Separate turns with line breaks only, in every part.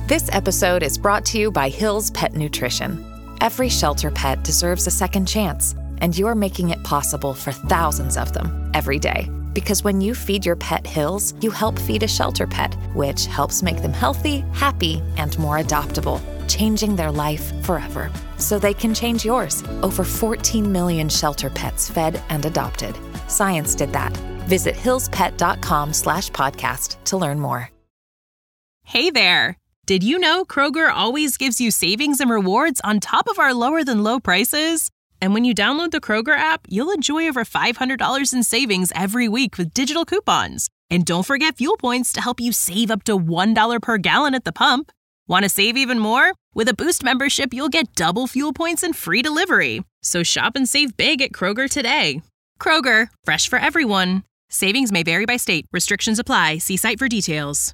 This episode is brought to you by Hill's Pet Nutrition. Every shelter pet deserves a second chance, and you're making it possible for thousands of them every day. Because when you feed your pet Hill's, you help feed a shelter pet, which helps make them healthy, happy, and more adoptable, changing their life forever. So they can change yours. Over 14 million shelter pets fed and adopted. Science did that. Visit hillspet.com/podcast to learn more.
Hey there! Did you know Kroger always gives you savings and rewards on top of our lower than low prices? And when you download the Kroger app, you'll enjoy over $500 in savings every week with digital coupons. And don't forget fuel points to help you save up to $1 per gallon at the pump. Want to save even more? With a Boost membership, you'll get double fuel points and free delivery. So shop and save big at Kroger today. Kroger, fresh for everyone. Savings may vary by state. Restrictions apply. See site for details.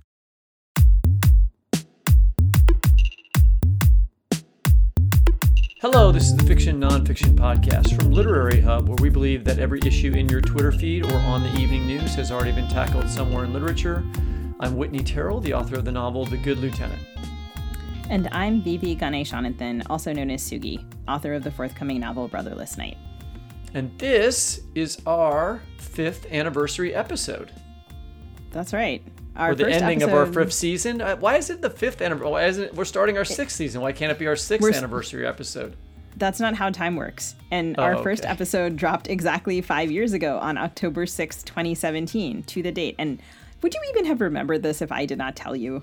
Hello, this is the Fiction Nonfiction Podcast from Literary Hub, where we believe that every issue in your Twitter feed or on the evening news has already been tackled somewhere in literature. I'm Whitney Terrell, the author of the novel The Good Lieutenant.
And I'm Vivi Ganeshananthan, also known as Sugi, author of the forthcoming novel Brotherless Night.
And this is our 5th anniversary episode.
That's right.
Or the ending of our 5th season. Why is it the 5th anniversary? Why isn't it, we're starting our 6th season? Why can't it be our 6th anniversary episode?
That's not how time works. And our first episode dropped exactly 5 years ago on October 6th, 2017, to the date. And would you even have remembered this if I did not tell you?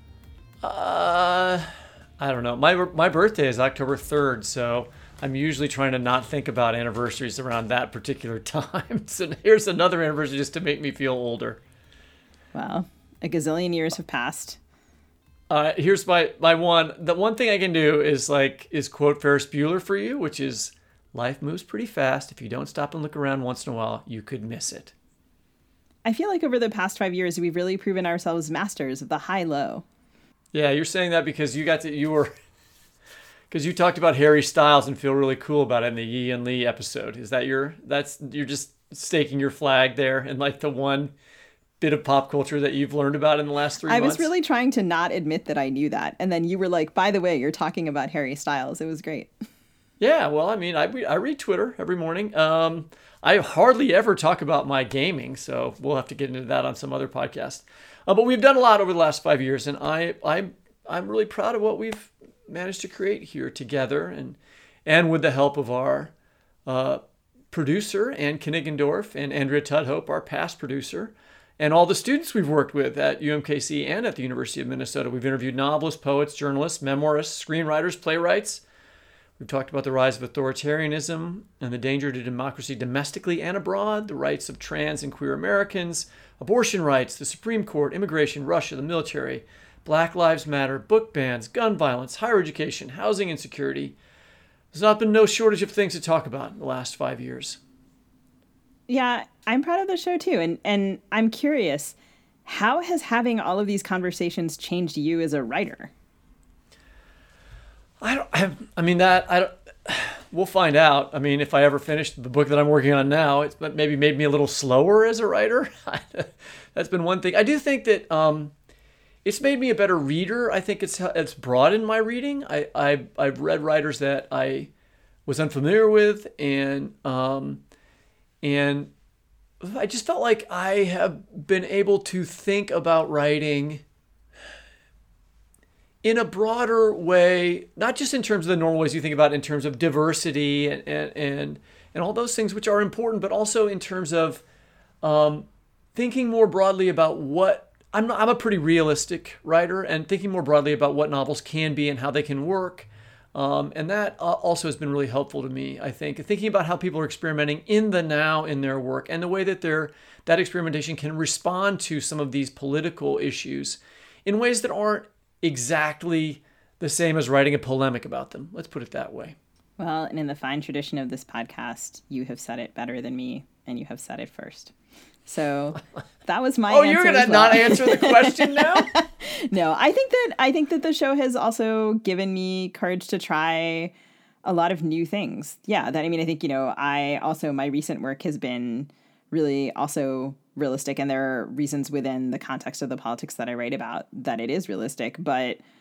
I don't know. My birthday is October 3rd, so I'm usually trying to not think about anniversaries around that particular time. So here's another anniversary just to make me feel older.
Well, a gazillion years have passed.
Here's my one. The one thing I can do is quote Ferris Bueller for you, which is, life moves pretty fast. If you don't stop and look around once in a while, you could miss it.
I feel like over the past 5 years, we've really proven ourselves masters of the high-low.
Yeah, you're saying that because you talked about Harry Styles and feel really cool about it in the Yi and Lee episode. Is that you're just staking your flag there and like the one bit of pop culture that you've learned about in the last 3 months?
I was really trying to not admit that I knew that. And then you were like, by the way, you're talking about Harry Styles. It was great.
Yeah, well, I mean, I read Twitter every morning. I hardly ever talk about my gaming, so we'll have to get into that on some other podcast. But we've done a lot over the last 5 years, and I'm really proud of what we've managed to create here together, and with the help of our producer, Ann Kniggendorf, and Andrea Tudhope, our past producer, and all the students we've worked with at UMKC and at the University of Minnesota. We've interviewed novelists, poets, journalists, memoirists, screenwriters, playwrights. We've talked about the rise of authoritarianism and the danger to democracy domestically and abroad, the rights of trans and queer Americans, abortion rights, the Supreme Court, immigration, Russia, the military, Black Lives Matter, book bans, gun violence, higher education, housing insecurity. There's not been no shortage of things to talk about in the last 5 years.
Yeah, I'm proud of the show too. And I'm curious, how has having all of these conversations changed you as a writer?
We'll find out. I mean, if I ever finish the book that I'm working on now, it's maybe made me a little slower as a writer. That's been one thing. I do think that it's made me a better reader. I think it's broadened my reading. I've read writers that I was unfamiliar with, and I just felt like I have been able to think about writing in a broader way, not just in terms of the normal ways you think about it, in terms of diversity and all those things which are important, but also in terms of thinking more broadly about what I'm a pretty realistic writer, and thinking more broadly about what novels can be and how they can work. And that also has been really helpful to me, I think. Thinking about how people are experimenting in the now in their work, and the way that that experimentation can respond to some of these political issues in ways that aren't exactly the same as writing a polemic about them. Let's put it that way.
Well, and in the fine tradition of this podcast, you have said it better than me, and you have said it first. So that was my answer.
Oh, you're going to not answer the question now?
No, I think that the show has also given me courage to try a lot of new things. Yeah, I think, my recent work has been really also realistic, and there are reasons within the context of the politics that I write about that it is realistic, but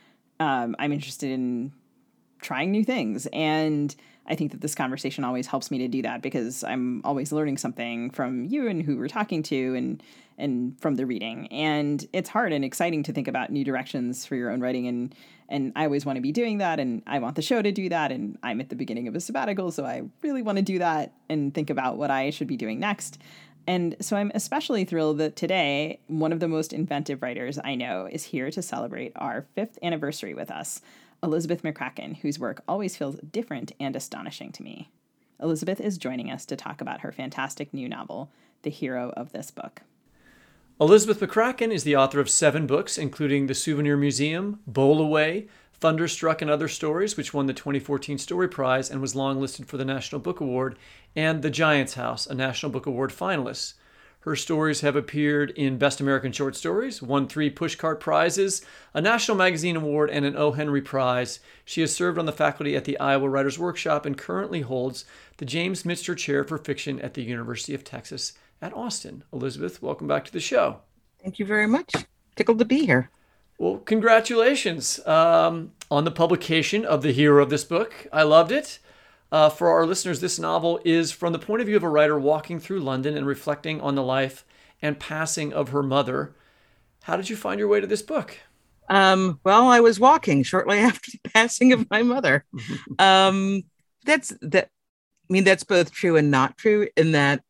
I'm interested in trying new things. And I think that this conversation always helps me to do that because I'm always learning something from you and who we're talking to and from the reading. And it's hard and exciting to think about new directions for your own writing. And I always want to be doing that. And I want the show to do that. And I'm at the beginning of a sabbatical, so I really want to do that and think about what I should be doing next. And so I'm especially thrilled that today, one of the most inventive writers I know is here to celebrate our 5th anniversary with us, Elizabeth McCracken, whose work always feels different and astonishing to me. Elizabeth is joining us to talk about her fantastic new novel, The Hero of This Book.
Elizabeth McCracken is the author of 7 books, including The Souvenir Museum, Bowl Away, Thunderstruck and Other Stories, which won the 2014 Story Prize and was longlisted for the National Book Award, and The Giant's House, a National Book Award finalist. Her stories have appeared in Best American Short Stories, won 3 Pushcart Prizes, a National Magazine Award, and an O. Henry Prize. She has served on the faculty at the Iowa Writers Workshop and currently holds the James Mitzer Chair for Fiction at the University of Texas at Austin. Elizabeth, welcome back to the show.
Thank you very much. Tickled to be here.
Well, congratulations on the publication of The Hero of This Book. I loved it. For our listeners, this novel is from the point of view of a writer walking through London and reflecting on the life and passing of her mother. How did you find your way to this book?
Well, I was walking shortly after the passing of my mother. That's both true and not true in that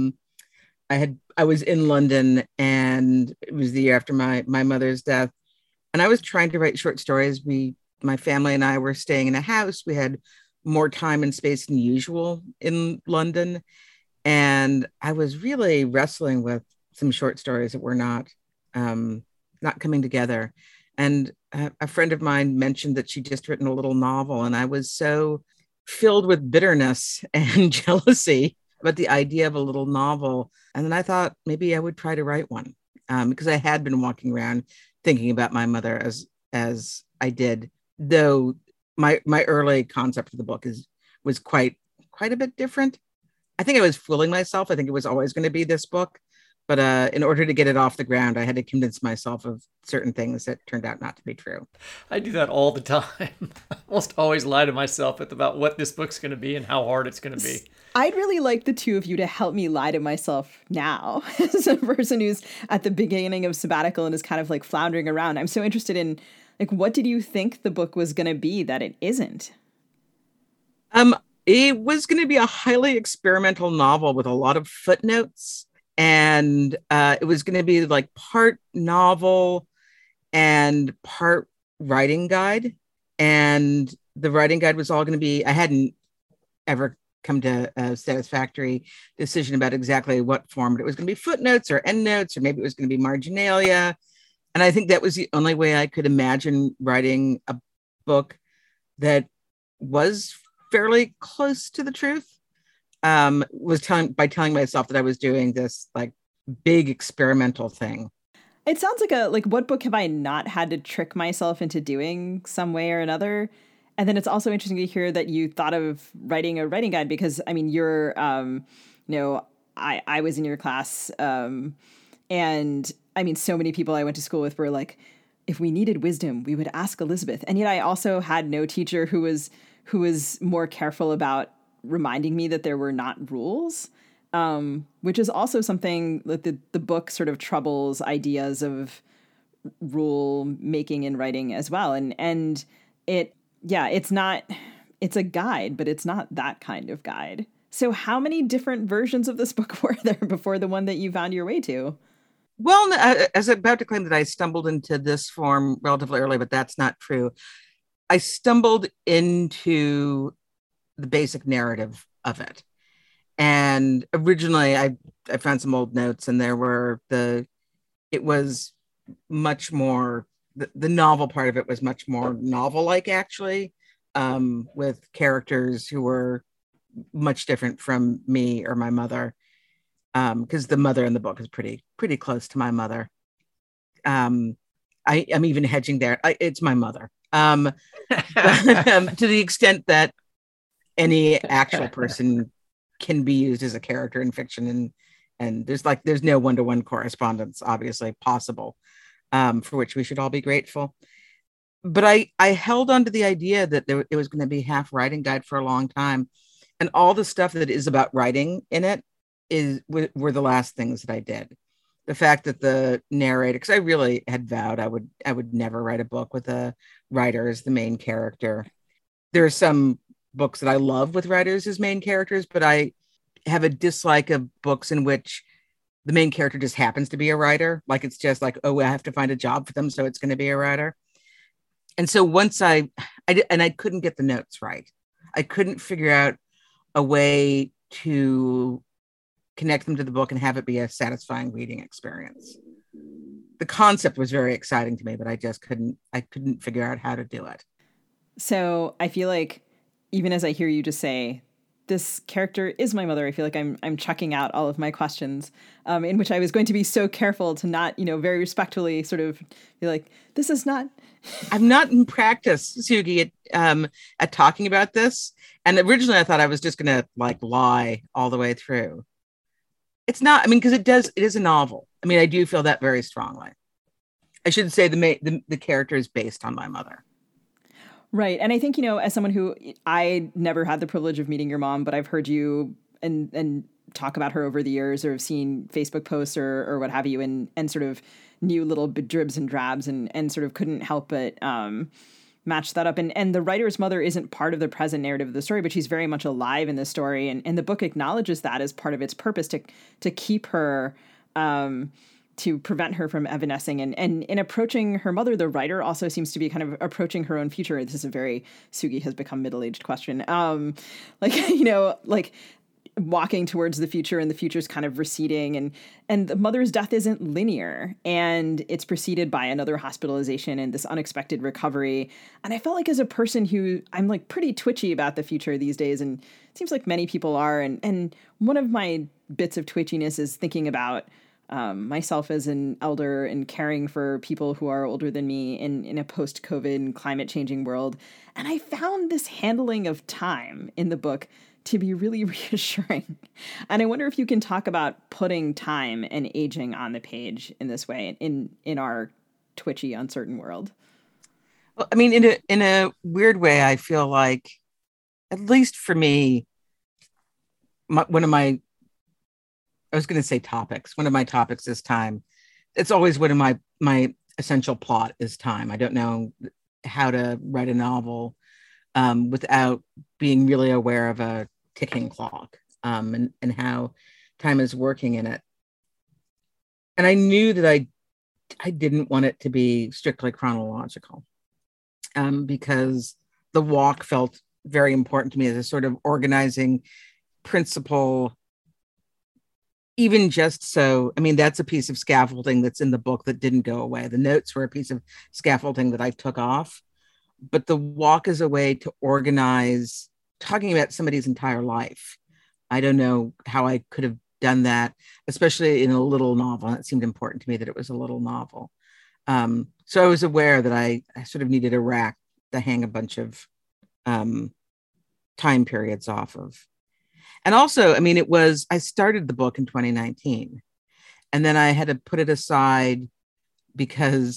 I was in London and it was the year after my mother's death. And I was trying to write short stories. My family and I were staying in a house. We had more time and space than usual in London. And I was really wrestling with some short stories that were not coming together. And a friend of mine mentioned that she'd just written a little novel. And I was so filled with bitterness and jealousy about the idea of a little novel. And then I thought maybe I would try to write one because I had been walking around thinking about my mother as I did, though my early concept of the book was quite a bit different. I think I was fooling myself. I think it was always going to be this book, but in order to get it off the ground, I had to convince myself of certain things that turned out not to be true.
I do that all the time. I almost always lie to myself about what this book's going to be and how hard it's going to be.
I'd really like the two of you to help me lie to myself now as a person who's at the beginning of sabbatical and is kind of like floundering around. I'm so interested in, like, what did you think the book was going to be that it isn't?
It was going to be a highly experimental novel with a lot of footnotes. And it was going to be like part novel and part writing guide. And the writing guide was all going to be, I hadn't ever come to a satisfactory decision about exactly what form, but it was going to be footnotes or endnotes, or maybe it was going to be marginalia. And I think that was the only way I could imagine writing a book that was fairly close to the truth. Was telling myself that I was doing this like big experimental thing.
It sounds like what book have I not had to trick myself into doing some way or another? And then it's also interesting to hear that you thought of writing a writing guide because, I mean, you're, I was in your class and I mean, so many people I went to school with were like, if we needed wisdom, we would ask Elizabeth. And yet I also had no teacher who was more careful about reminding me that there were not rules, which is also something that the book sort of troubles ideas of rule making in writing as well. And it's a guide, but it's not that kind of guide. So how many different versions of this book were there before the one that you found your way to?
Well, as I'm about to claim that I stumbled into this form relatively early, but that's not true. I stumbled into the basic narrative of it. And originally I found some old notes and it was much more, the novel part of it was much more novel-like actually, with characters who were much different from me or my mother. Because the mother in the book is pretty close to my mother. I'm even hedging there. It's my mother. To the extent that any actual person can be used as a character in fiction, and there's no one-to-one correspondence obviously possible, for which we should all be grateful. but I held on to the idea that it was going to be half writing guide for a long time. And all the stuff that is about writing in it were the last things that I did. The fact that the narrator, because I really had vowed I would never write a book with a writer as the main character. There are some books that I love with writers as main characters, but I have a dislike of books in which the main character just happens to be a writer. Like it's just like, oh, I have to find a job for them, so it's going to be a writer. And so once I couldn't get the notes right. I couldn't figure out a way to connect them to the book and have it be a satisfying reading experience. The concept was very exciting to me, but I couldn't figure out how to do it.
So I feel like even as I hear you just say, this character is my mother, I feel like I'm chucking out all of my questions, in which I was going to be so careful to not, very respectfully sort of be like, this is not.
I'm not in practice, Sugi, at talking about this. And originally I thought I was just going to lie all the way through. It's not, because it is a novel. I do feel that very strongly. I should say the character is based on my mother.
Right. And I think, as someone who I never had the privilege of meeting your mom, but I've heard you and talk about her over the years, or have seen Facebook posts or what have you, and sort of knew little dribs and drabs and sort of couldn't help but match that up. And the writer's mother isn't part of the present narrative of the story, but she's very much alive in the story. And the book acknowledges that as part of its purpose to keep her, to prevent her from evanescing. And in approaching her mother, the writer also seems to be kind of approaching her own future. This is a very Sugi has become middle-aged question. Walking towards the future, and the future's kind of receding, and the mother's death isn't linear, and it's preceded by another hospitalization and this unexpected recovery. And I felt like, as a person who I'm pretty twitchy about the future these days, and it seems like many people are, and one of my bits of twitchiness is thinking about myself as an elder and caring for people who are older than me in a post-COVID and climate-changing world. And I found this handling of time in the book to be really reassuring. And I wonder if you can talk about putting time and aging on the page in this way in our twitchy, uncertain world.
Well, in a weird way, I feel like, at least for me, one of my topics is time. It's always one of my essential plot is time. I don't know how to write a novel without being really aware of a ticking clock, and how time is working in it. And I knew that I didn't want it to be strictly chronological, because the walk felt very important to me as a sort of organizing principle. Even just so, that's a piece of scaffolding that's in the book that didn't go away. The notes were a piece of scaffolding that I took off, but the walk is a way to organize talking about somebody's entire life. I don't know how I could have done that, especially in a little novel. And it seemed important to me that it was a little novel. So I was aware that I sort of needed a rack to hang a bunch of time periods off of. And also, I started the book in 2019, and then I had to put it aside because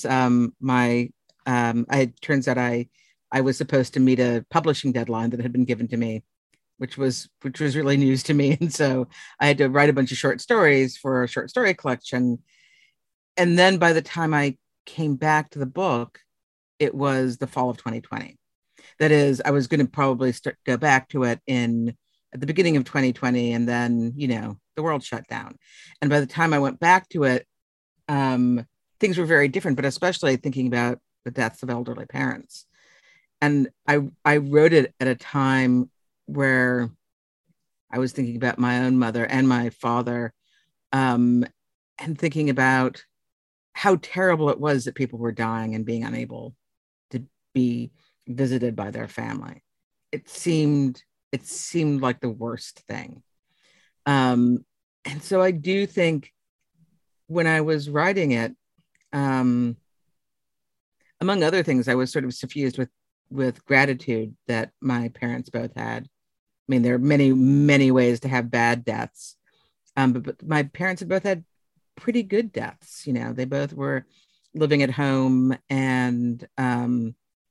it turns out I was supposed to meet a publishing deadline that had been given to me, which was really news to me. And so I had to write a bunch of short stories for a short story collection. And then by the time I came back to the book, it was the fall of 2020. That is, I was going to probably go back to it at the beginning of 2020, and then, the world shut down. And by the time I went back to it, things were very different, but especially thinking about the deaths of elderly parents. And I wrote it at a time where I was thinking about my own mother and my father, and thinking about how terrible it was that people were dying and being unable to be visited by their family. It seemed like the worst thing. And so I do think when I was writing it, among other things, I was sort of suffused with gratitude that my parents both had. There are many, many ways to have bad deaths. But my parents have both had pretty good deaths. They both were living at home and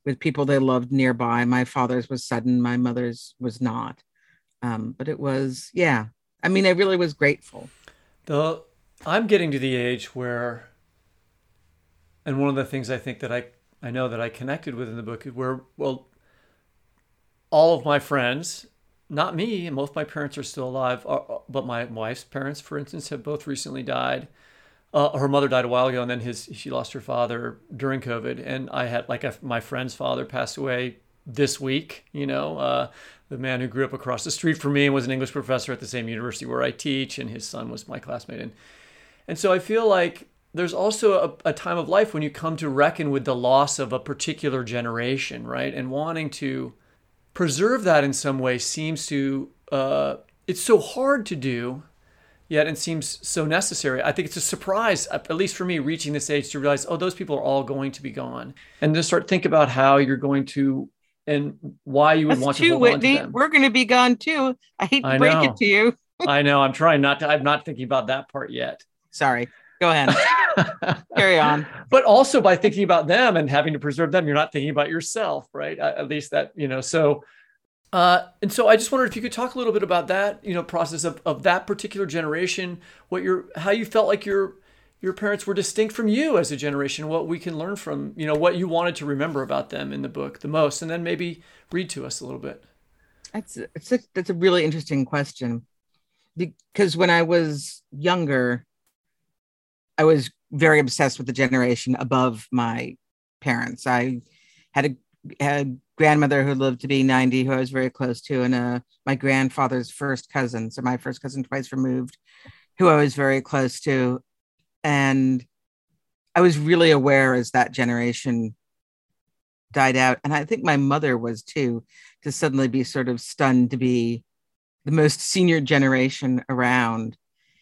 with people they loved nearby. My father's was sudden, my mother's was not. But it was, yeah. I mean, I really was grateful.
I'm getting to the age where, and one of the things I think that I know that I connected with in the book is where, well, all of my friends, not me, and both my parents are still alive, but my wife's parents, for instance, have both recently died. Her mother died a while ago, and then she lost her father during COVID. And I had my friend's father passed away this week. The man who grew up across the street from me and was an English professor at the same university where I teach, and his son was my classmate. And so I feel like there's also a time of life when you come to reckon with the loss of a particular generation, right? And wanting to preserve that in some way seems to, it's so hard to do, yet it seems so necessary. I think it's a surprise, at least for me, reaching this age to realize, oh, those people are all going to be gone. And to start think about how you're going to, and why you would want to hold
Whitney.
on to them.
We're going to be gone too. I hate to break it to you.
I know. I'm trying not to, I'm not thinking about that part yet.
Sorry. Go ahead. Carry on.
But also by thinking about them and having to preserve them, you're not thinking about yourself, right? At least that, so, and so I just wondered if you could talk a little bit about that, process of that particular generation, how you felt like your parents were distinct from you as a generation, what we can learn from, what you wanted to remember about them in the book the most, and then maybe read to us a little bit.
That's a really interesting question, because when I was younger, I was very obsessed with the generation above my parents. I had a grandmother who lived to be 90, who I was very close to, and my grandfather's first cousin, so my first cousin twice removed, who I was very close to. And I was really aware as that generation died out, and I think my mother was too, to suddenly be sort of stunned to be the most senior generation around.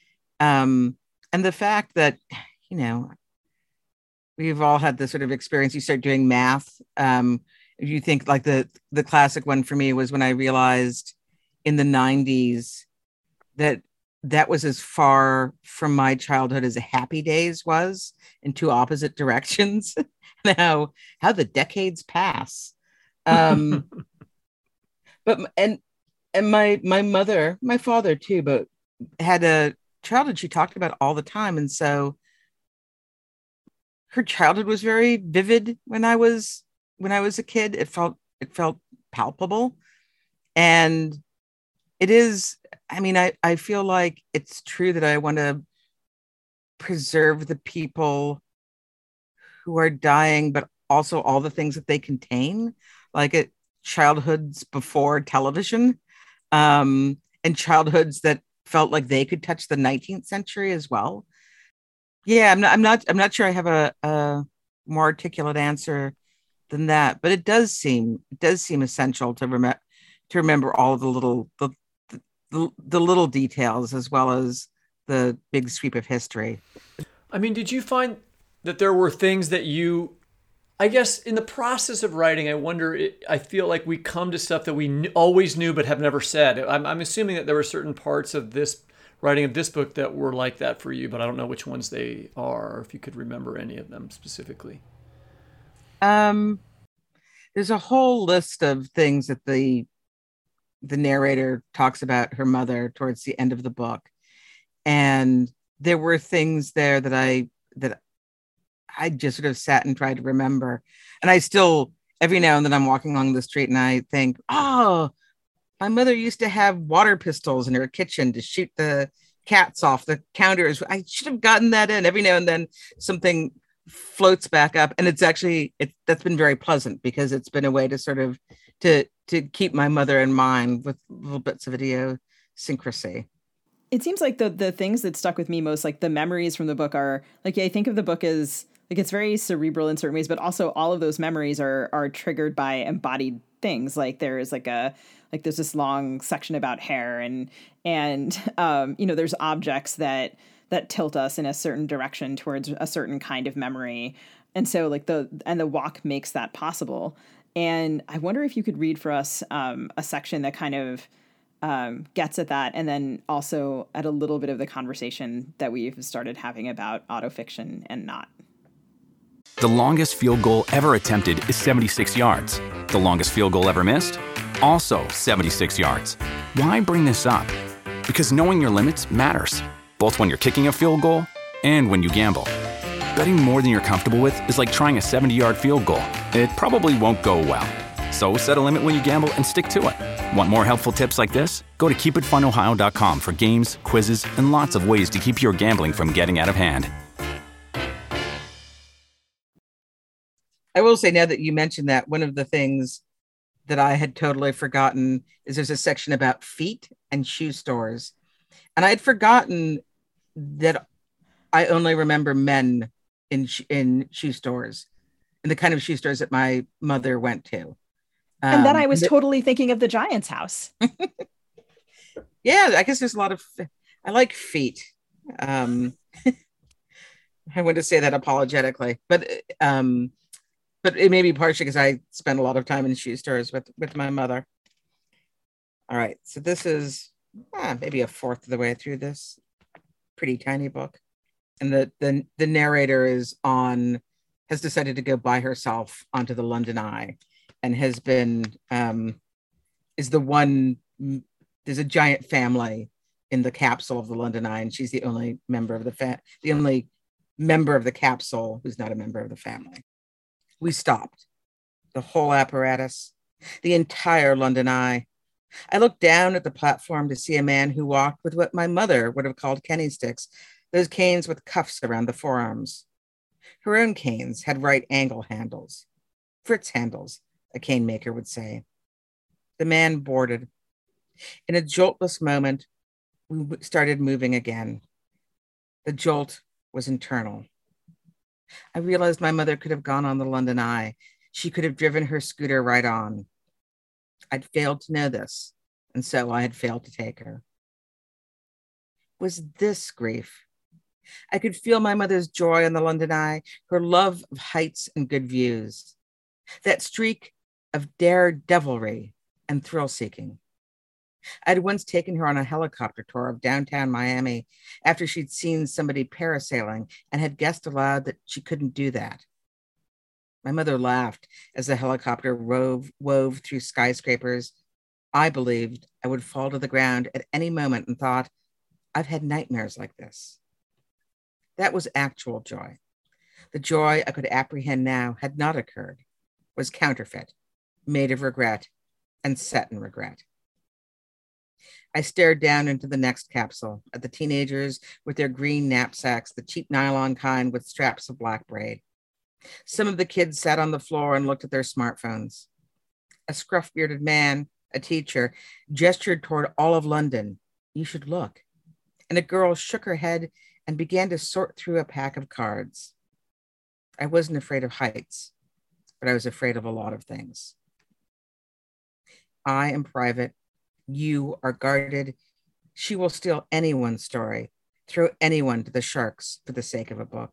And the fact that, we've all had this sort of experience. You start doing math. If you think like the classic one for me was when I realized in the 90s that was as far from my childhood as Happy Days was, in two opposite directions. Now, how the decades pass. But and my mother, my father too, but had a childhood she talked about all the time, and so her childhood was very vivid when I was a kid. It felt palpable, and it is. I mean, I feel like it's true that I want to preserve the people who are dying, but also all the things that they contain, like childhoods before television, and childhoods that felt like they could touch the 19th century as well. Yeah, I'm not sure I have a more articulate answer than that, but it does seem essential to remember all of the little details as well as the big sweep of history.
I mean, did you find that there were things that I guess in the process of writing, I feel like we come to stuff that we always knew but have never said. I'm assuming that there were certain parts of this writing of this book that were like that for you, but I don't know which ones they are, or if you could remember any of them specifically.
There's a whole list of things that the narrator talks about her mother towards the end of the book. And there were things there that I just sort of sat and tried to remember. And I still, every now and then I'm walking along the street and I think, oh, my mother used to have water pistols in her kitchen to shoot the cats off the counters. I should have gotten that in. Every now and then something floats back up. And that's been very pleasant, because it's been a way to sort of to keep my mother in mind with little bits of idiosyncrasy.
It seems like the things that stuck with me most, like the memories from the book, are like, I think of the book as like, it's very cerebral in certain ways, but also all of those memories are triggered by embodied things. Like there's there's this long section about hair and there's objects that tilt us in a certain direction towards a certain kind of memory. And so the walk makes that possible. And I wonder if you could read for us a section that kind of gets at that, and then also at a little bit of the conversation that we've started having about autofiction and not.
The longest field goal ever attempted is 76 yards. The longest field goal ever missed? Also 76 yards. Why bring this up? Because knowing your limits matters, both when you're kicking a field goal and when you gamble. Betting more than you're comfortable with is like trying a 70-yard field goal. It probably won't go well. So set a limit when you gamble and stick to it. Want more helpful tips like this? Go to keepitfunohio.com for games, quizzes, and lots of ways to keep your gambling from getting out of hand.
I will say, now that you mentioned that, one of the things that I had totally forgotten is there's a section about feet and shoe stores. And I had forgotten that I only remember men in shoe stores, in the kind of shoe stores that my mother went to.
And then I was totally thinking of the Giant's house.
Yeah, I guess there's a lot of, I like feet. I want to say that apologetically, but it may be partially because I spent a lot of time in shoe stores with my mother. All right, so this is maybe a fourth of the way through this pretty tiny book, and the narrator has decided to go by herself onto the London Eye, and has been there's a giant family in the capsule of the London Eye, and she's the only member of the capsule who's not a member of the family. We stopped. The whole apparatus, the entire London Eye. I looked down at the platform to see a man who walked with what my mother would have called Kenny sticks, those canes with cuffs around the forearms. Her own canes had right angle handles. Fritz handles, a cane maker would say. The man boarded. In a joltless moment, we started moving again. The jolt was internal. I realized my mother could have gone on the London Eye. She could have driven her scooter right on. I'd failed to know this, and so I had failed to take her. Was this grief? I could feel my mother's joy on the London Eye, her love of heights and good views, that streak of daredevilry and thrill-seeking. I'd once taken her on a helicopter tour of downtown Miami after she'd seen somebody parasailing and had guessed aloud that she couldn't do that. My mother laughed as the helicopter wove through skyscrapers. I believed I would fall to the ground at any moment and thought, I've had nightmares like this. That was actual joy. The joy I could apprehend now had not occurred, was counterfeit, made of regret, and set in regret. I stared down into the next capsule at the teenagers with their green knapsacks, the cheap nylon kind with straps of black braid. Some of the kids sat on the floor and looked at their smartphones. A scruff-bearded man, a teacher, gestured toward all of London. You should look. And a girl shook her head and began to sort through a pack of cards. I wasn't afraid of heights, but I was afraid of a lot of things. I am private. You are guarded. She will steal anyone's story, throw anyone to the sharks for the sake of a book.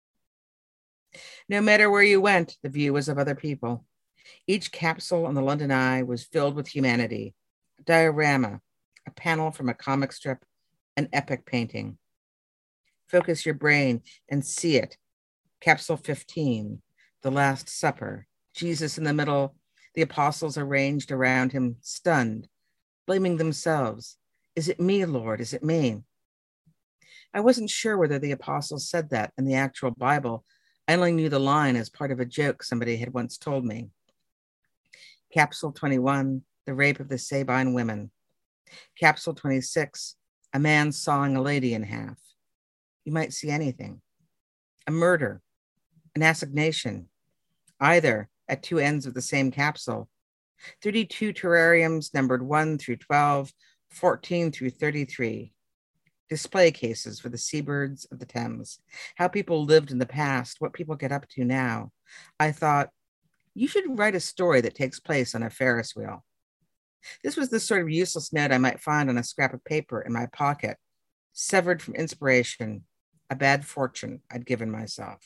No matter where you went, the view was of other people. Each capsule on the London Eye was filled with humanity, a diorama, a panel from a comic strip, an epic painting. Focus your brain and see it. Capsule 15, the Last Supper, Jesus in the middle, the apostles arranged around him, stunned, blaming themselves. Is it me, Lord? Is it me? I wasn't sure whether the apostles said that in the actual Bible. I only knew the line as part of a joke somebody had once told me. Capsule 21, the rape of the Sabine women. Capsule 26, a man sawing a lady in half. You might see anything. A murder, an assignation, either at two ends of the same capsule. 32 terrariums numbered 1 through 12, 14 through 33. Display cases for the seabirds of the Thames. How people lived in the past, what people get up to now. I thought, you should write a story that takes place on a Ferris wheel. This was the sort of useless note I might find on a scrap of paper in my pocket, severed from inspiration, a bad fortune I'd given myself.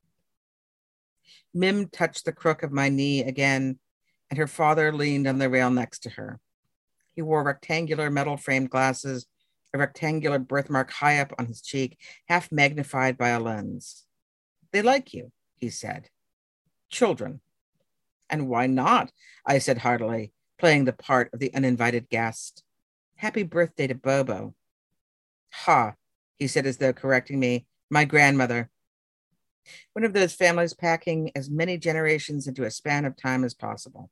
Mim touched the crook of my knee again, and her father leaned on the rail next to her. He wore rectangular metal-framed glasses, a rectangular birthmark high up on his cheek, half magnified by a lens. They like you, he said. children. And why not? I said heartily, playing the part of the uninvited guest. Happy birthday to Bobo. Ha, he said as though correcting me. My grandmother. One of those families packing as many generations into a span of time as possible.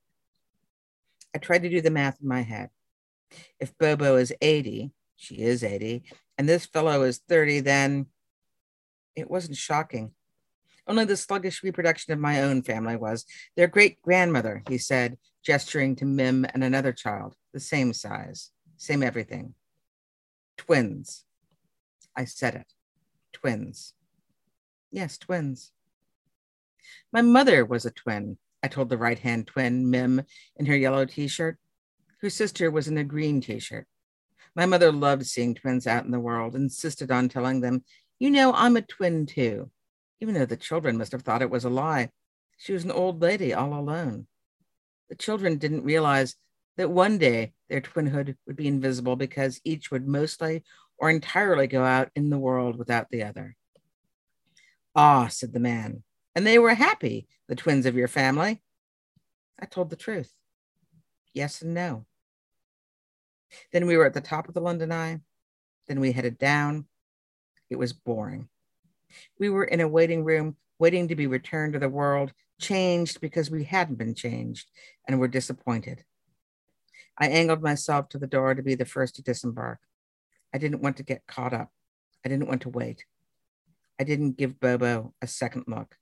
I tried to do the math in my head. If Bobo is 80, she is 80, and this fellow is 30, then it wasn't shocking. Only the sluggish reproduction of my own family was. Their great-grandmother, he said, gesturing to Mim and another child, the same size, same everything. Twins. I said it. Twins. Yes, twins. My mother was a twin, I told the right-hand twin, Mim, in her yellow t-shirt. Her sister was in a green t-shirt. My mother loved seeing twins out in the world, insisted on telling them, you know, I'm a twin too, even though the children must have thought it was a lie. She was an old lady all alone. The children didn't realize that one day their twinhood would be invisible because each would mostly or entirely go out in the world without the other. Ah, said the man, and they were happy, the twins of your family. I told the truth. Yes and no. Then we were at the top of the London Eye. Then we headed down. It was boring. We were in a waiting room, waiting to be returned to the world, changed because we hadn't been changed, and were disappointed. I angled myself to the door to be the first to disembark. I didn't want to get caught up. I didn't want to wait. I didn't give Bobo a second look.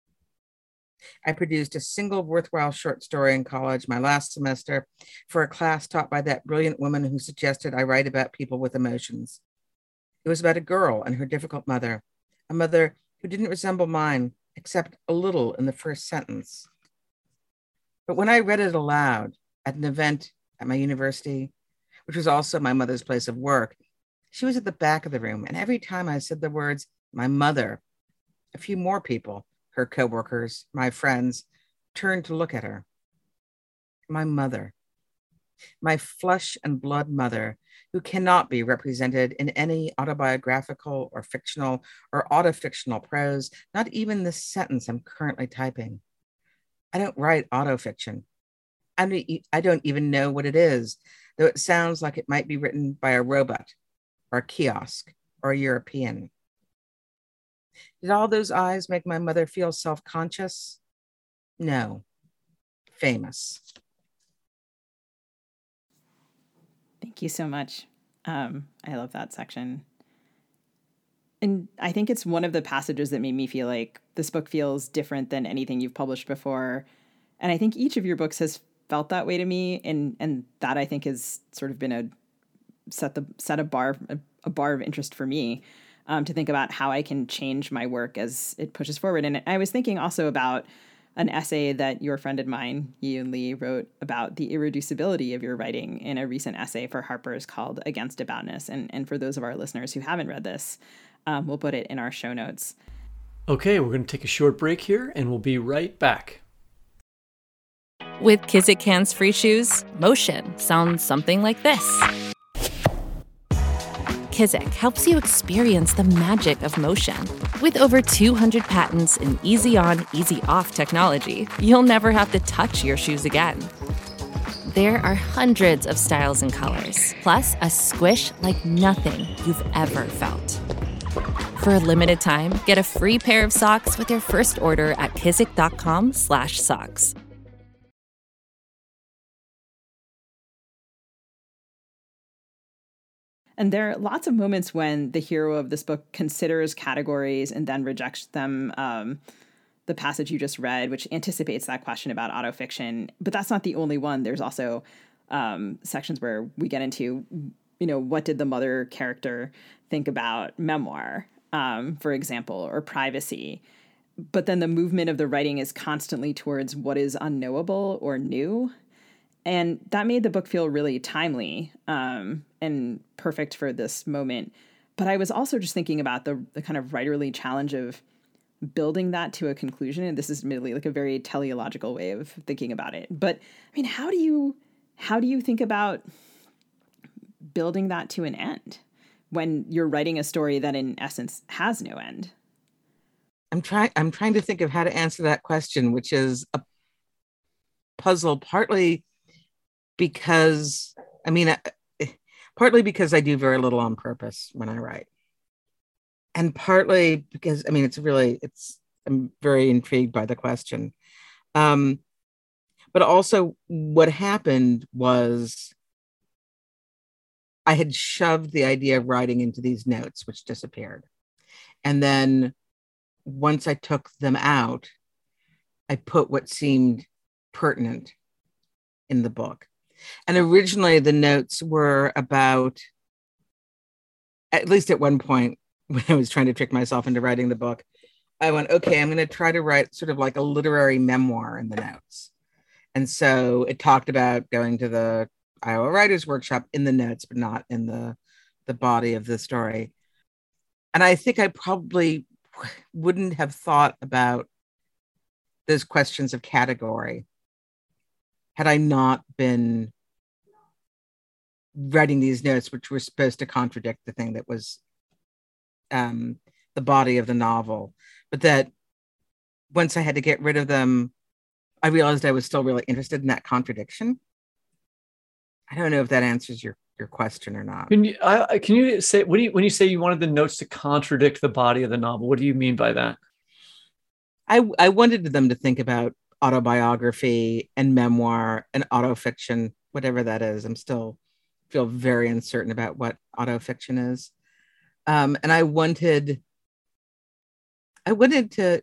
I produced a single worthwhile short story in college, my last semester, for a class taught by that brilliant woman who suggested I write about people with emotions. It was about a girl and her difficult mother, a mother who didn't resemble mine, except a little in the first sentence. But when I read it aloud at an event at my university, which was also my mother's place of work, she was at the back of the room, and every time I said the words, my mother, a few more people, her coworkers, my friends, turned to look at her. My mother, my flesh and blood mother, who cannot be represented in any autobiographical or fictional or autofictional prose, not even this sentence I'm currently typing. I don't write autofiction. I don't even know what it is, though it sounds like it might be written by a robot or a kiosk or a European. Did all those eyes make my mother feel self-conscious? No. Famous.
Thank you so much. I love that section. And I think it's one of the passages that made me feel like this book feels different than anything you've published before. And I think each of your books has felt that way to me. And that I think has sort of been a bar of interest for me. To think about how I can change my work as it pushes forward. And I was thinking also about an essay that your friend of mine, Yi-Yoon Lee, wrote about the irreducibility of your writing in a recent essay for Harper's called Against Aboutness. And for those of our listeners who haven't read this, we'll put it in our show notes.
Okay, we're going to take a short break here, and we'll be right back.
With Kizik hands-free shoes, motion sounds something like this. Kizik helps you experience the magic of motion. With over 200 patents and easy-on, easy-off technology, you'll never have to touch your shoes again. There are hundreds of styles and colors, plus a squish like nothing you've ever felt. For a limited time, get a free pair of socks with your first order at kizik.com/socks.
And there are lots of moments when the hero of this book considers categories and then rejects them. The passage you just read, which anticipates that question about autofiction, but that's not the only one. There's also sections where we get into, what did the mother character think about memoir, for example, or privacy. But then the movement of the writing is constantly towards what is unknowable or new. And that made the book feel really timely and perfect for this moment. But I was also just thinking about the kind of writerly challenge of building that to a conclusion. And this is admittedly like a very teleological way of thinking about it. But I mean, how do you think about building that to an end when you're writing a story that in essence has no end?
I'm trying to think of how to answer that question, which is a puzzle, partly because, partly because I do very little on purpose when I write. And partly because, I'm very intrigued by the question. But also what happened was I had shoved the idea of writing into these notes, which disappeared. And then once I took them out, I put what seemed pertinent in the book. And originally the notes were about, at least at one point when I was trying to trick myself into writing the book, I went, okay, I'm going to try to write sort of like a literary memoir in the notes. And so it talked about going to the Iowa Writers Workshop in the notes, but not in the body of the story. And I think I probably wouldn't have thought about those questions of category had I not been writing these notes, which were supposed to contradict the thing that was the body of the novel. But that once I had to get rid of them, I realized I was still really interested in that contradiction. I don't know if that answers your question or not.
Can you say, when you say you wanted the notes to contradict the body of the novel, what do you mean by that?
I wanted them to think about autobiography and memoir and autofiction, whatever that is. I'm still feel very uncertain about what autofiction is. And I wanted to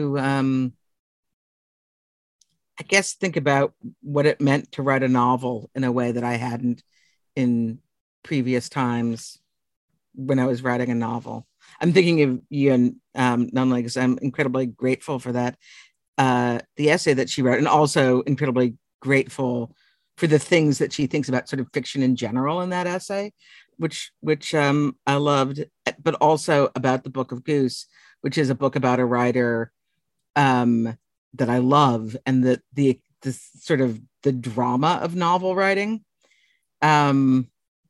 I guess think about what it meant to write a novel in a way that I hadn't in previous times when I was writing a novel. I'm thinking of Ian Nunley because I'm incredibly grateful for that, the essay that she wrote, and also incredibly grateful for the things that she thinks about sort of fiction in general in that essay, which I loved, but also about the Book of Goose, which is a book about a writer that I love, and the sort of the drama of novel writing. And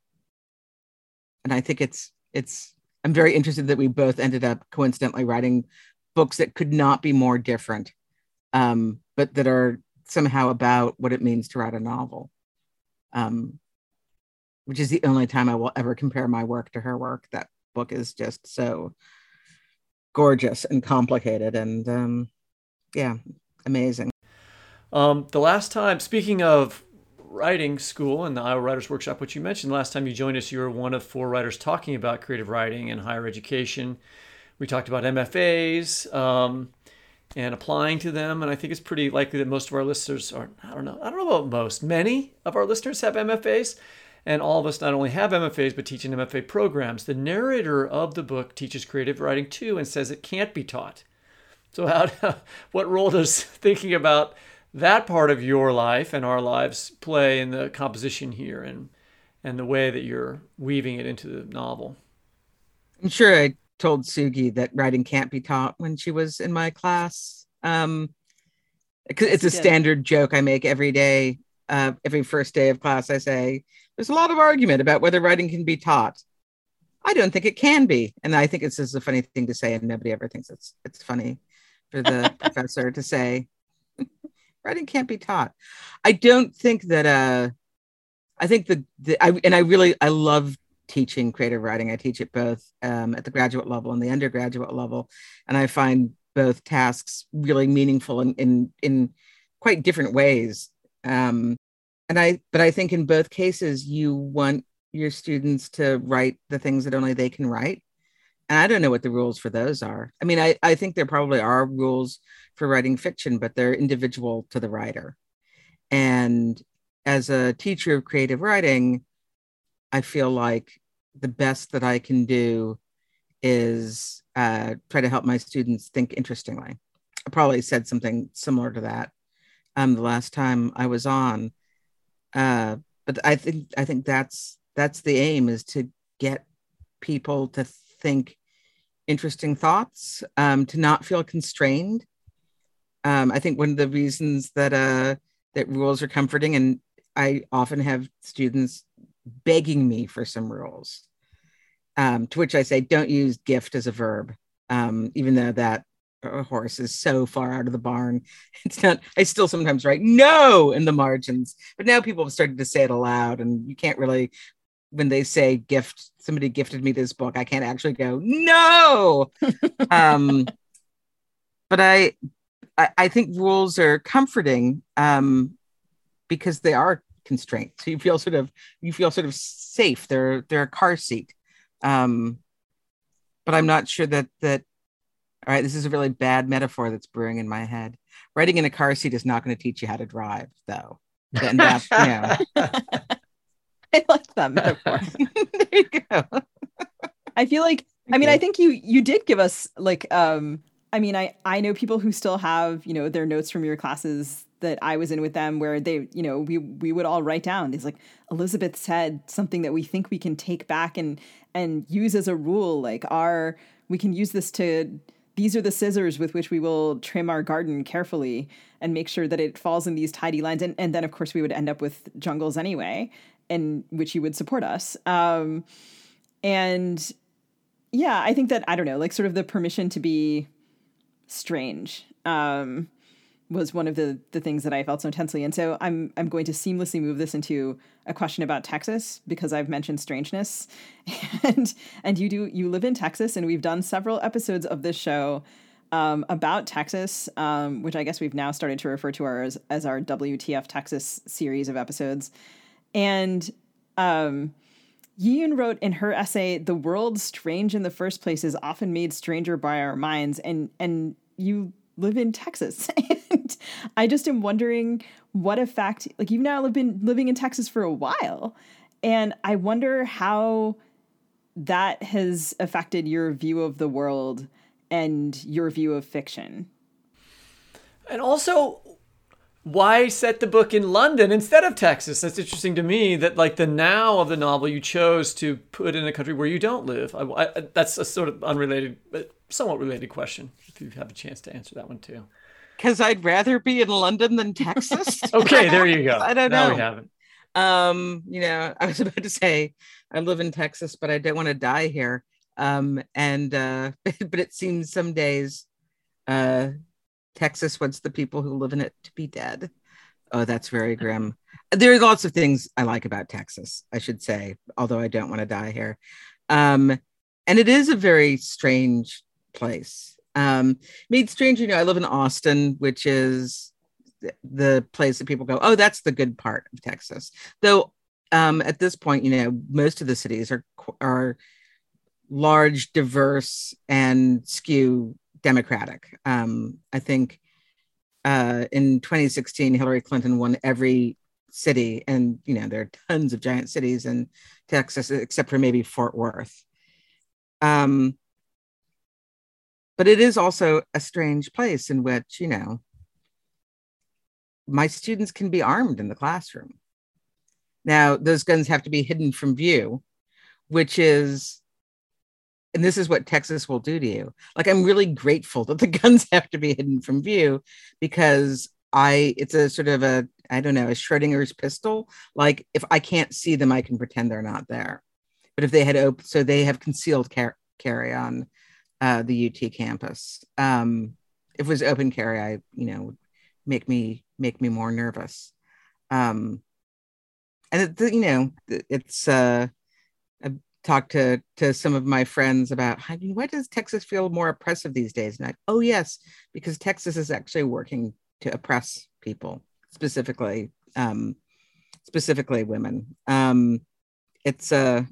I think it's I'm very interested that we both ended up coincidentally writing books that could not be more different, but that are somehow about what it means to write a novel, which is the only time I will ever compare my work to her work. That book is just so gorgeous and complicated and amazing.
The last time, speaking of writing school and the Iowa Writers Workshop, which you mentioned last time you joined us, you were one of 4 writers talking about creative writing and higher education. We talked about MFAs and applying to them, and I think it's pretty likely that most of our listeners are, I don't know about most, many of our listeners have MFAs, and all of us not only have MFAs, but teach in MFA programs. The narrator of the book teaches creative writing too and says it can't be taught. So what role does thinking about that part of your life and our lives play in the composition here and the way that you're weaving it into the novel?
I'm sure I told Sugi that writing can't be taught when she was in my class. It's a standard joke I make every day. Every first day of class, I say, there's a lot of argument about whether writing can be taught. I don't think it can be. And I think it's just a funny thing to say, and nobody ever thinks it's funny for the professor to say, writing can't be taught. I don't think that, I think I love teaching creative writing. I teach it both at the graduate level and the undergraduate level. And I find both tasks really meaningful in quite different ways. But I think in both cases, you want your students to write the things that only they can write. And I don't know what the rules for those are. I mean, I think there probably are rules for writing fiction, but they're individual to the writer. And as a teacher of creative writing, I feel like the best that I can do is try to help my students think interestingly. I probably said something similar to that the last time I was on. But I think that's the aim, is to get people to think interesting thoughts, to not feel constrained. I think one of the reasons that rules are comforting, and I often have students begging me for some rules, to which I say, don't use gift as a verb, even though that a horse is so far out of the barn. It's not, I still sometimes write no in the margins, but now people have started to say it aloud, and you can't really, when they say gift, somebody gifted me this book, I can't actually go no. But I think rules are comforting because they are constrained. So you feel sort of safe. They're a car seat. But I'm not sure that all right, this is a really bad metaphor that's brewing in my head. Riding in a car seat is not going to teach you how to drive, though. And that's,
I like that metaphor.
There you go.
I feel like, I mean, I think you did give us like, I mean, I know people who still have, their notes from your classes that I was in with them where they, we would all write down these, like, Elizabeth said something that we think we can take back and use as a rule, like we can use this these are the scissors with which we will trim our garden carefully and make sure that it falls in these tidy lines. And then, of course, we would end up with jungles anyway, in which you would support us. And yeah, I think that, I don't know, like sort of the permission to be strange was one of the things that I felt so intensely. And so I'm going to seamlessly move this into a question about Texas, because I've mentioned strangeness, and you live in Texas, and we've done several episodes of this show about Texas, which I guess we've now started to refer to as our WTF Texas series of episodes. And Yi-Yun wrote in her essay, "The world strange in the first place is often made stranger by our minds," and you live in Texas. And I just am wondering what effect, like, you've now been living in Texas for a while, and I wonder how that has affected your view of the world and your view of fiction.
And also, why set the book in London instead of Texas? That's interesting to me, that like the now of the novel you chose to put in a country where you don't live. That's a sort of unrelated, but somewhat related question, if you have a chance to answer that one too.
Because I'd rather be in London than Texas.
Okay, there you go.
I don't know.
Now we have it.
I was about to say I live in Texas, but I don't want to die here. But it seems some days Texas wants the people who live in it to be dead. Oh, that's very grim. There are lots of things I like about Texas, I should say, although I don't want to die here. And it is a very strange place. Made strange, I live in Austin, which is the place that people go, oh, that's the good part of Texas. Though at this point, most of the cities are large, diverse, and skew Democratic. I think in 2016, Hillary Clinton won every city, and there are tons of giant cities in Texas, except for maybe Fort Worth. But it is also a strange place in which, my students can be armed in the classroom. Now, those guns have to be hidden from view, which is, and this is what Texas will do to you. Like, I'm really grateful that the guns have to be hidden from view, because it's a sort of a Schrodinger's pistol. Like, if I can't see them, I can pretend they're not there. But if they had so they have concealed carry on the UT campus. If it was open carry, would make me more nervous. And it's I've talked to some of my friends about, why does Texas feel more oppressive these days? And oh yes, because Texas is actually working to oppress people, specifically women. It's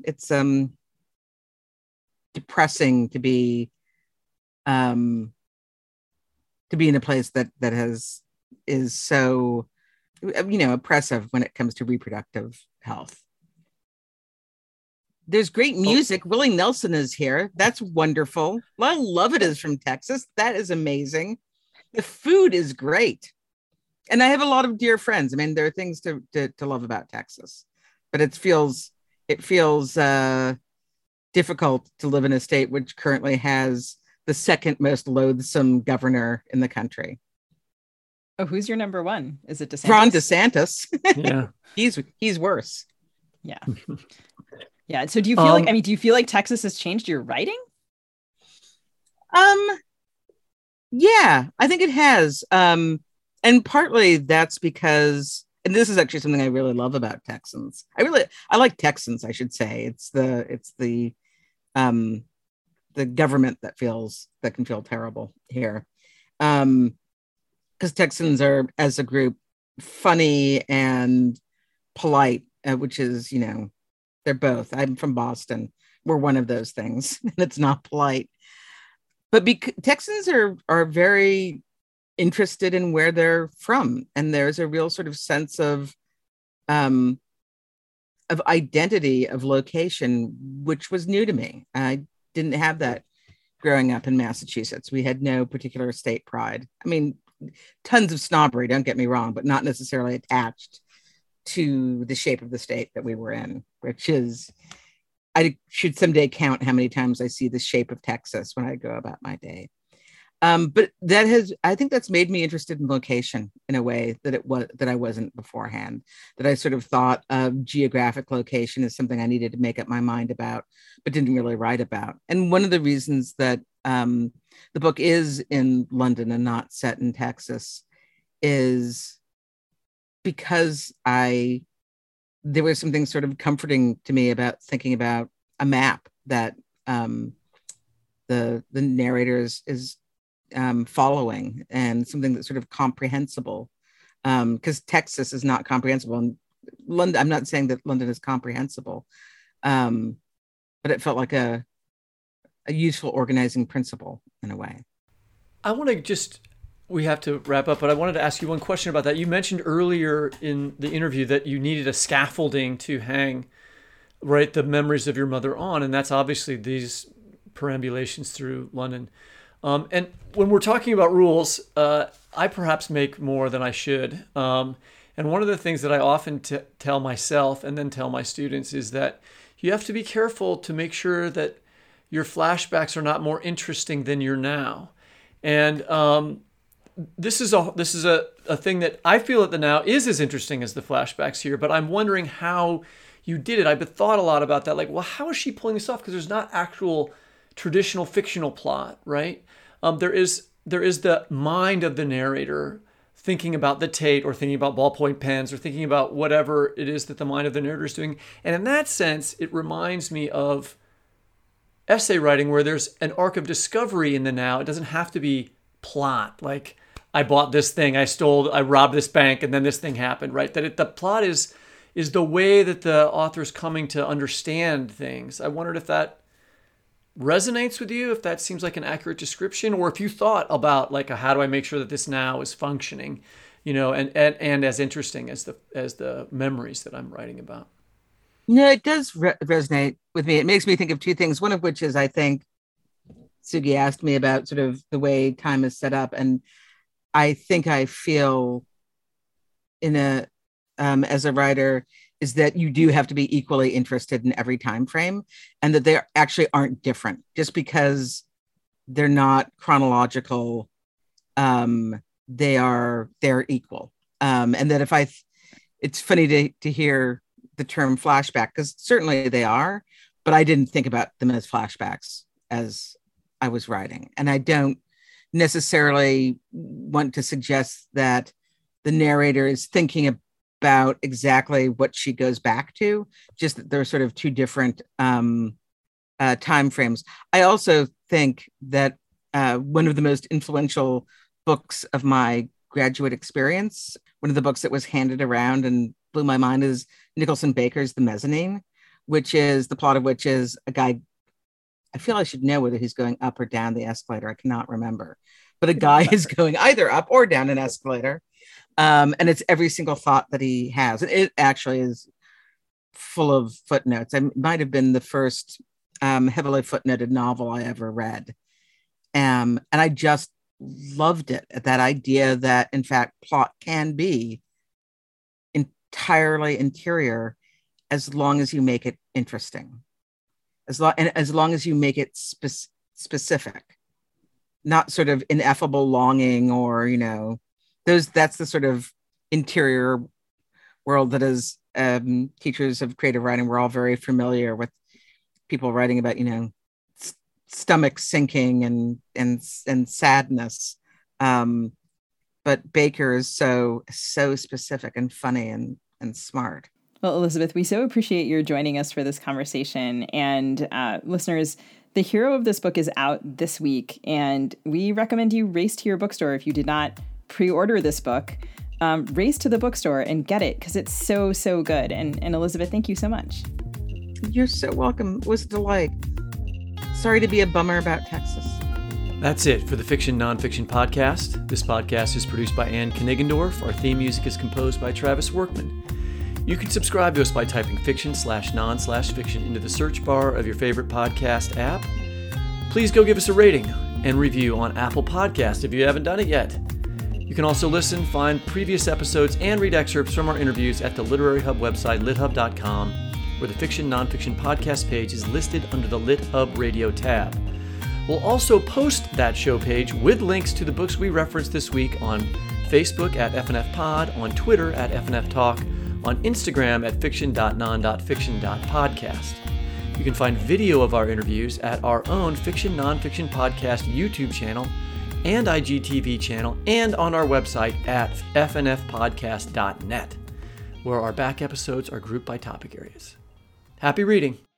depressing to be in a place that is so oppressive when it comes to reproductive health. There's great music. Willie Nelson is here. That's wonderful. I Love It is from Texas. That is amazing. The food is great. And I have a lot of dear friends. I mean, there are things to love about Texas, but it feels difficult to live in a state which currently has the second most loathsome governor in the country.
Oh, who's your number one? Is it DeSantis?
Ron DeSantis. Yeah. He's worse.
Yeah. Yeah. So do you feel do you feel like Texas has changed your writing?
Yeah, I think it has. And partly that's because, and this is actually something I really love about Texans. I like Texans, I should say. Um, the government that can feel terrible here. Because Texans are, as a group, funny and polite, which is, they're both. I'm from Boston. We're one of those things, and it's not polite. But Texans are very interested in where they're from, and there's a real sort of sense of identity, of location, which was new to me. I didn't have that growing up in Massachusetts. We had no particular state pride. I mean, tons of snobbery, don't get me wrong, but not necessarily attached to the shape of the state that we were in, which is, I should someday count how many times I see the shape of Texas when I go about my day. But I think that's made me interested in location in a way that I wasn't beforehand, that I sort of thought of geographic location as something I needed to make up my mind about, but didn't really write about. And one of the reasons that the book is in London and not set in Texas is because there was something sort of comforting to me about thinking about a map that the narrator is following, and something that's sort of comprehensible, because Texas is not comprehensible, and London, I'm not saying that London is comprehensible, but it felt like a useful organizing principle in a way.
We have to wrap up, but I wanted to ask you one question about that. You mentioned earlier in the interview that you needed a scaffolding to hang, right, the memories of your mother on, and that's obviously these perambulations through London. And when we're talking about rules, I perhaps make more than I should. And one of the things that I often tell myself and then tell my students is that you have to be careful to make sure that your flashbacks are not more interesting than your now. And this is a thing that I feel that the now is as interesting as the flashbacks here, but I'm wondering how you did it. I've thought a lot about that. Like, well, how is she pulling this off? Because there's not actual traditional fictional plot, right? There is the mind of the narrator thinking about the Tate, or thinking about ballpoint pens, or thinking about whatever it is that the mind of the narrator is doing. And in that sense, it reminds me of essay writing, where there's an arc of discovery in the now. It doesn't have to be plot, like I bought this thing, I robbed this bank, and then this thing happened, right? The plot is the way that the author's coming to understand things. I wondered if that resonates with you, if that seems like an accurate description, or if you thought about like, how do I make sure that this now is functioning, and as interesting as the memories that I'm writing about.
No, it does resonate with me. It makes me think of two things. One of which is, I think Sugi asked me about sort of the way time is set up, and I think I feel as a writer, is that you do have to be equally interested in every time frame, and that they actually aren't different just because they're not chronological. They're equal, and that it's funny to hear the term flashback, because certainly they are, but I didn't think about them as flashbacks as I was writing, and I don't necessarily want to suggest that the narrator is thinking about exactly what she goes back to, just that they're sort of two different time frames. I also think that one of the most influential books of my graduate experience, one of the books that was handed around and blew my mind, is Nicholson Baker's The Mezzanine, which is the plot of which is a guy, I feel I should know whether he's going up or down the escalator. I cannot remember, but a guy is going either up or down an escalator. And it's every single thought that he has. And it actually is full of footnotes. It might have been the first heavily footnoted novel I ever read. And I just loved it, that idea that, in fact, plot can be entirely interior as long as you make it interesting. As long as you make it specific, not sort of ineffable longing, or, that's the sort of interior world that, as teachers of creative writing, we're all very familiar with. People writing about, stomach sinking and sadness. But Baker is so specific and funny and smart.
Well, Elizabeth, we so appreciate your joining us for this conversation. And listeners, the hero of this book is out this week, and we recommend you race to your bookstore. If you did not pre-order this book, race to the bookstore and get it, because it's so, so good. And Elizabeth, thank you so much.
You're so welcome. It was a delight. Sorry to be a bummer about Texas.
That's it for the Fiction Nonfiction Podcast. This podcast is produced by Anne Kniggendorf. Our theme music is composed by Travis Workman. You can subscribe to us by typing fiction/non/fiction into the search bar of your favorite podcast app. Please go give us a rating and review on Apple Podcasts if you haven't done it yet. You can also listen, find previous episodes, and read excerpts from our interviews at the Literary Hub website, lithub.com, where the Fiction Nonfiction Podcast page is listed under the Lit Hub Radio tab. We'll also post that show page with links to the books we referenced this week on Facebook at FNF Pod, on Twitter at FNF Talk, on Instagram at fiction.non.fiction.podcast. You can find video of our interviews at our own Fiction Nonfiction Podcast YouTube channel and IGTV channel, and on our website at fnfpodcast.net, where our back episodes are grouped by topic areas. Happy reading!